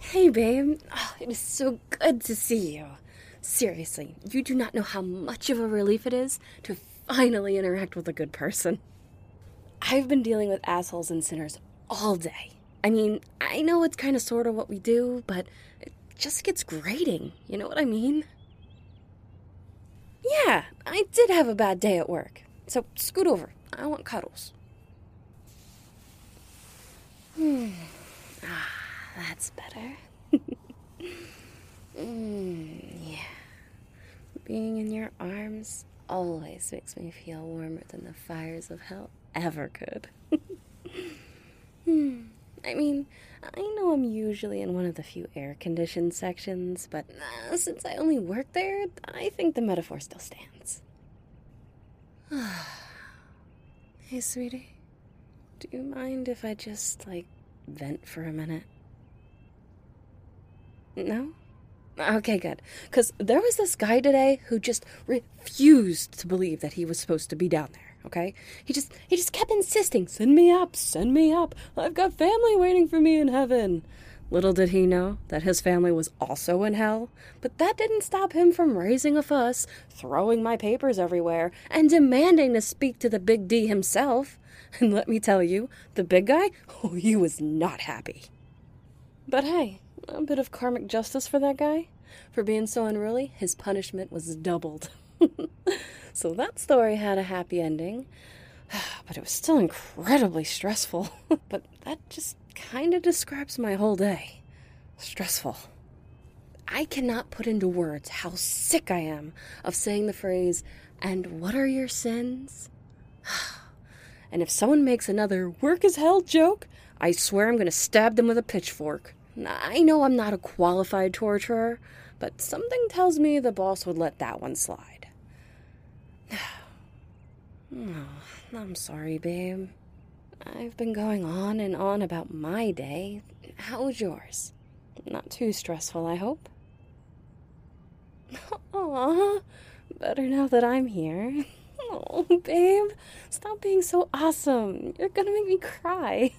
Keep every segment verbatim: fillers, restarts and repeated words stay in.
Hey, babe. Oh, it is so good to see you. Seriously, you do not know how much of a relief it is to finally interact with a good person. I've been dealing with assholes and sinners all day. I mean, I know it's kind of sort of what we do, but it just gets grating. You know what I mean? Yeah, I did have a bad day at work. So scoot over. I want cuddles. Hmm. Ah, that's better. mm, yeah. Being in your arms always makes me feel warmer than the fires of hell ever could. hmm. I mean, I know I'm usually in one of the few air-conditioned sections, but uh, since I only work there, I think the metaphor still stands. Hey, sweetie, do you mind if I just, like, vent for a minute? No? Okay, good. Because there was this guy today who just refused to believe that he was supposed to be down there, okay? He just he just kept insisting, send me up, send me up. I've got family waiting for me in heaven. Little did he know that his family was also in hell, but that didn't stop him from raising a fuss, throwing my papers everywhere, and demanding to speak to the Big D himself. And let me tell you, the big guy, oh, he was not happy. But hey, a bit of karmic justice for that guy. For being so unruly, his punishment was doubled. So that story had a happy ending, but it was still incredibly stressful. But that just kind of describes my whole day. Stressful. I cannot put into words how sick I am of saying the phrase, "And what are your sins?" And if someone makes another work as hell joke, I swear I'm going to stab them with a pitchfork. I know I'm not a qualified torturer, but something tells me the boss would let that one slide. Oh, I'm sorry, babe. I've been going on and on about my day. How was yours? Not too stressful, I hope? Aw, better now that I'm here. Oh, babe, stop being so awesome. You're gonna make me cry.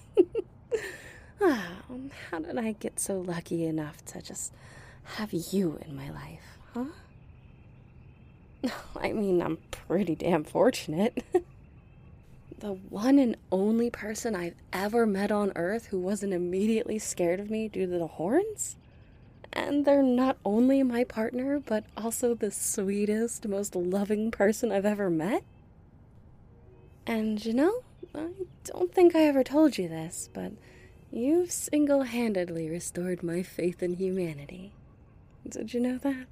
How did I get so lucky enough to just have you in my life, huh? I mean, I'm pretty damn fortunate. The one and only person I've ever met on Earth who wasn't immediately scared of me due to the horns? And they're not only my partner, but also the sweetest, most loving person I've ever met? And you know, I don't think I ever told you this, but you've single-handedly restored my faith in humanity. Did you know that?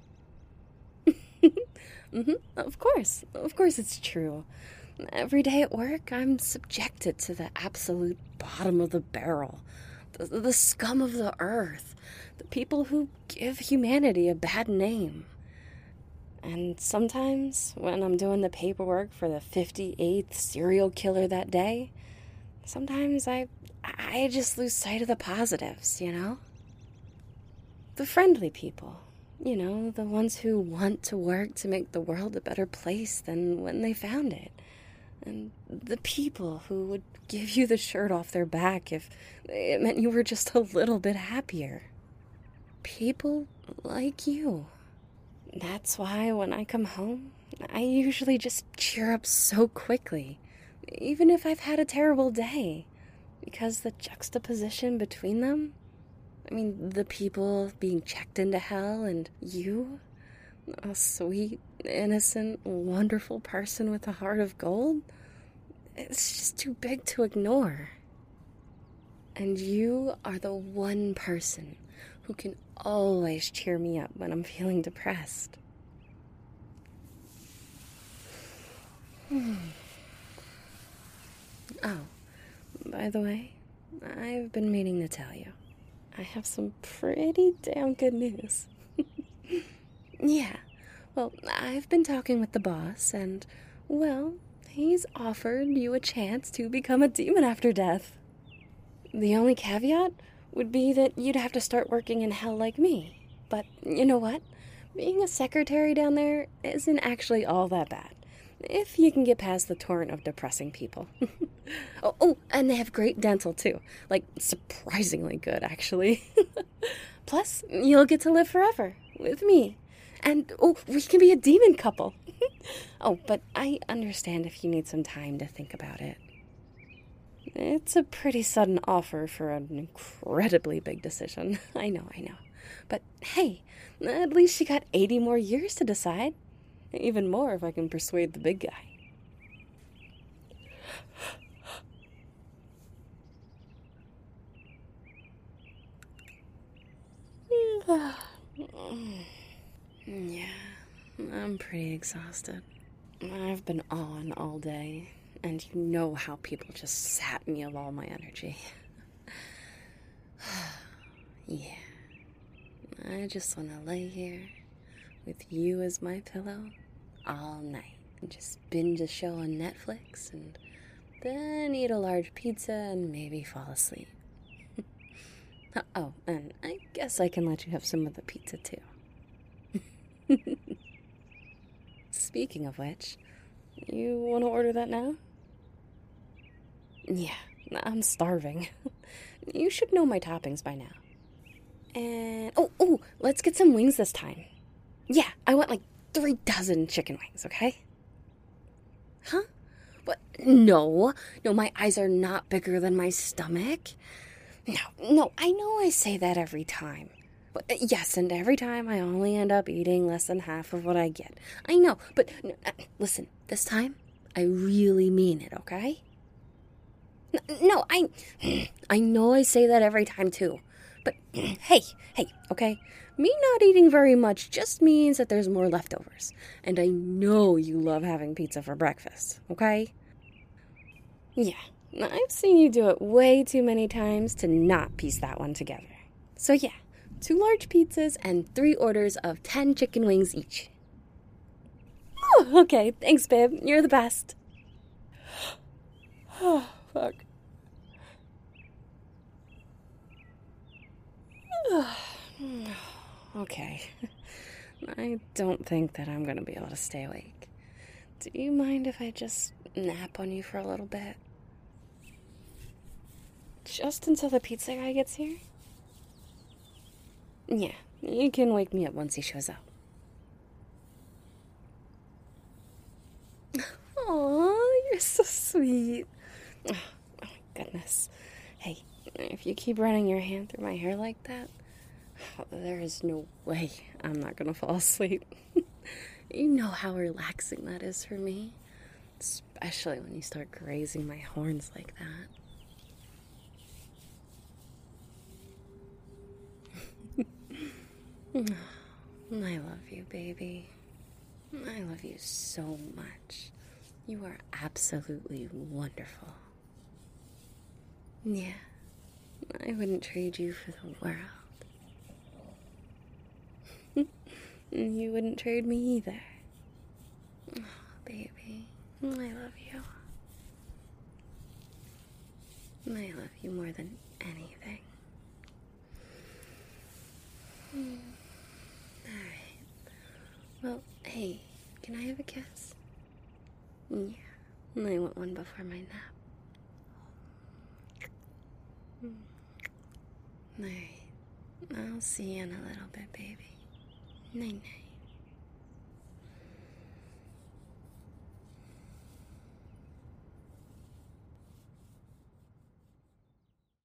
mm-hmm, of course. Of course it's true. Every day at work, I'm subjected to the absolute bottom of the barrel. The, the scum of the earth. The people who give humanity a bad name. And sometimes, when I'm doing the paperwork for the fifty-eighth serial killer that day, sometimes I I just lose sight of the positives, you know? The friendly people, you know, the ones who want to work to make the world a better place than when they found it. And the people who would give you the shirt off their back if it meant you were just a little bit happier. People like you. That's why when I come home, I usually just cheer up so quickly, even if I've had a terrible day. Because the juxtaposition between them, I mean, the people being checked into hell and you, a sweet, innocent, wonderful person with a heart of gold, it's just too big to ignore. And you are the one person who can always cheer me up when I'm feeling depressed. Hmm. Oh. By the way, I've been meaning to tell you. I have some pretty damn good news. Yeah, well, I've been talking with the boss, and, well, he's offered you a chance to become a demon after death. The only caveat would be that you'd have to start working in hell like me. But you know what? Being a secretary down there isn't actually all that bad. if you can get past the torrent of depressing people. oh, oh, and they have great dental too. Like, surprisingly good, actually. Plus, you'll get to live forever with me. And, oh, we can be a demon couple. oh, but I understand if you need some time to think about it. It's a pretty sudden offer for an incredibly big decision. I know, I know. But hey, at least you got eighty more years to decide. Even more if I can persuade the big guy. Yeah, I'm pretty exhausted. I've been on all day, and you know how people just sap me of all my energy. Yeah, I just want to lay here with you as my pillow all night and just binge a show on Netflix and then eat a large pizza and maybe fall asleep. Oh, and I guess I can let you have some of the pizza too. Speaking of which, you want to order that now? Yeah, I'm starving. You should know my toppings by now. And, oh, oh, let's get some wings this time. Yeah, I want like three dozen chicken wings, okay? Huh? What? No, no, my eyes are not bigger than my stomach. No, no, I know I say that every time. But, uh, yes, and every time I only end up eating less than half of what I get. I know, but no, uh, listen, this time, I really mean it, okay? N- no, I, I know I say that every time too. But, hey, hey, okay? Me not eating very much just means that there's more leftovers. And I know you love having pizza for breakfast, okay? Yeah, I've seen you do it way too many times to not piece that one together. So yeah, two large pizzas and three orders of ten chicken wings each. Oh, okay, thanks, babe. You're the best. Oh, fuck. Okay. I don't think that I'm going to be able to stay awake. Do you mind if I just nap on you for a little bit? Just until the pizza guy gets here? Yeah, you can wake me up once he shows up. Aw, you're so sweet. Oh, my goodness. Hey, if you keep running your hand through my hair like that, there is no way I'm not gonna fall asleep. You know how relaxing that is for me. Especially when you start grazing my horns like that. I love you, baby. I love you so much. You are absolutely wonderful. Yeah, I wouldn't trade you for the world. You wouldn't trade me either. Oh, baby, I love you. I love you more than anything. Alright. Well, hey, can I have a kiss? Yeah, I want one before my nap. Alright, I'll see you in a little bit, baby. Night night.